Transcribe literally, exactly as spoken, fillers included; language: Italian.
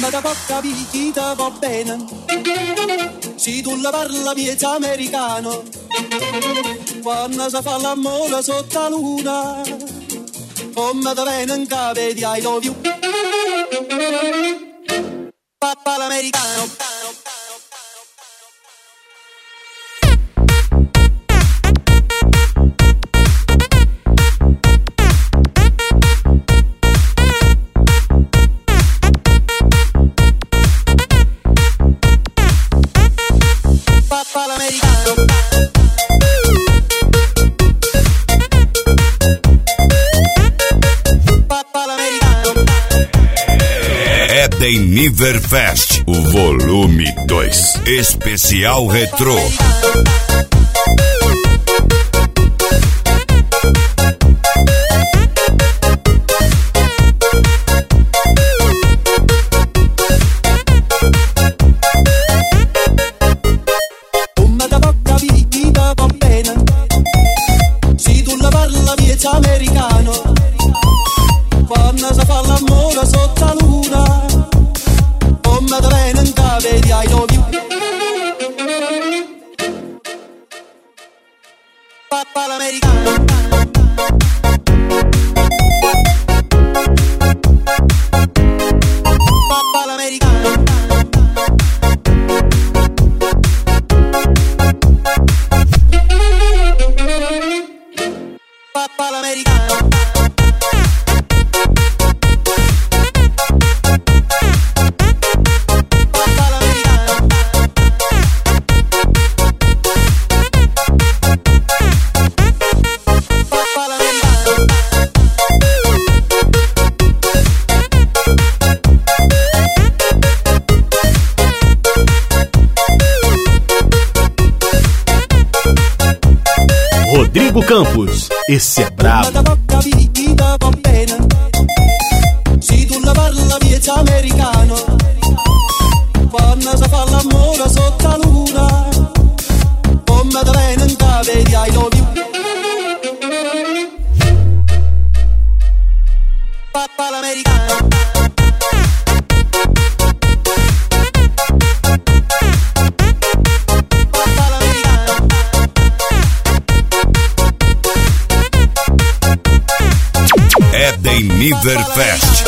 Come da bocca picchita va bene, se tu la parla miezza americano, quando si fa l'amore sotto la luna, come da viene in capo di I love you. Papà l'americano. Niverfest, o volume dois, especial retrô. Come da bocca picchita va bene, se tu la parla miezza americano, quando si fa l'amore sotto la luna, come da viene in capo di I love you. Papà l'americano. Papà l'americano. Papà l'americano. Rodrigo Campos, esse é brabo. Come da bocca picchita va bene, se tu la parla miezza americano, quando si fa l'amore sotto la luna, come da viene in capo di I love you. Papà l'americano. Eden Niverfest.